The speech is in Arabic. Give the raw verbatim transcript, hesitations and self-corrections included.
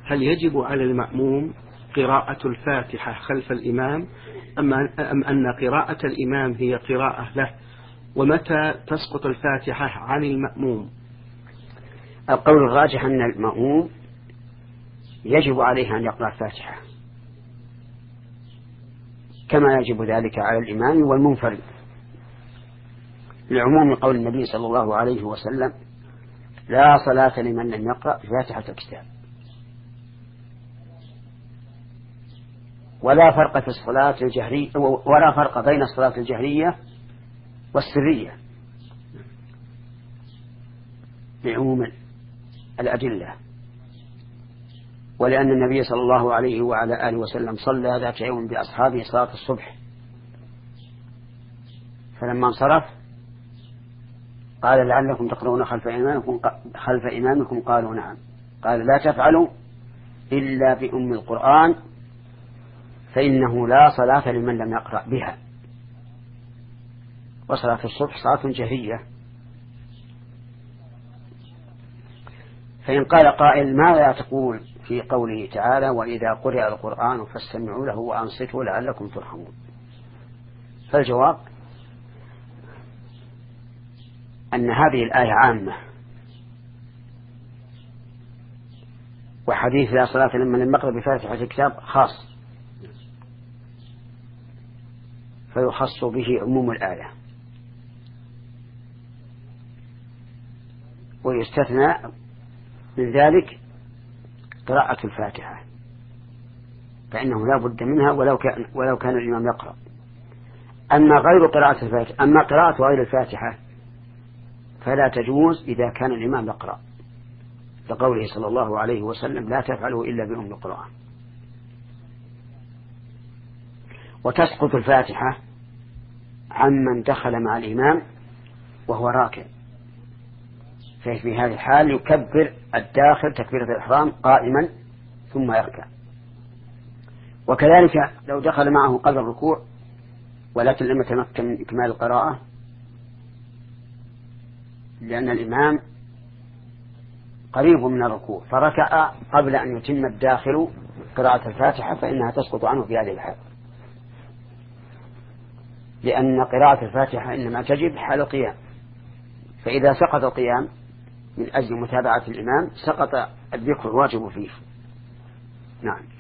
هل يجب على المأموم قراءة الفاتحة خلف الإمام أم أن قراءة الإمام هي قراءة له؟ ومتى تسقط الفاتحة عن المأموم؟ القول الراجح أن المأموم يجب عليه أن يقرأ الفاتحة كما يجب ذلك على الإمام والمنفرد، لعموم قول النبي صلى الله عليه وسلم: لا صلاة لمن لم يقرأ فاتحة الكتاب. ولا فرق في الصلاة الجهرية ولا فرق بين الصلاة الجهرية والسرية لعموم الأدلة، ولأن النبي صلى الله عليه وعلى آله وسلم صلى ذات يوم بأصحابه صلاة الصبح، فلما انصرف قال: لعلكم تقرؤون خلف إمامكم خلف إمامكم؟ قالوا: نعم. قال: لا تفعلوا إلا بأم القرآن فإنه لا صلاة لمن لم يقرأ بها. وصلاة الصبح صلاة جهرية. فإن قال قائل: ماذا تقول في قوله تعالى: وإذا قرئ القرآن فاستمعوا له وأنصتوا لعلكم ترحمون؟ فالجواب أن هذه الآية عامة، وحديث لا صلاة لمن لم يقرأ بفاتحة الكتاب خاص، فيخص به عموم الآية، ويستثنى من ذلك قراءة الفاتحة، فإنه لا بد منها ولو كان, ولو كان الإمام يقرأ. أما غير قراءة الفاتحة أما قراءة غير الفاتحة فلا تجوز إذا كان الإمام يقرأ، لقوله صلى الله عليه وسلم: لا تفعلوا إلا بأم القرآن. وتسقط الفاتحة عمن دخل مع الإمام وهو راكع، ففي هذه الحال يكبر الداخل تكبيرة الإحرام قائما ثم يركع. وكذلك لو دخل معه قبل الركوع ولكن لم يتمكن من إكمال القراءة لأن الإمام قريب من الركوع فركع قبل أن يتم الداخل قراءة الفاتحة، فإنها تسقط عنه في هذه الحال، لأن قراءة الفاتحة إنما تجب حال القيام، فإذا سقط القيام من أجل متابعة الإمام سقط الذكر الواجب فيه. نعم.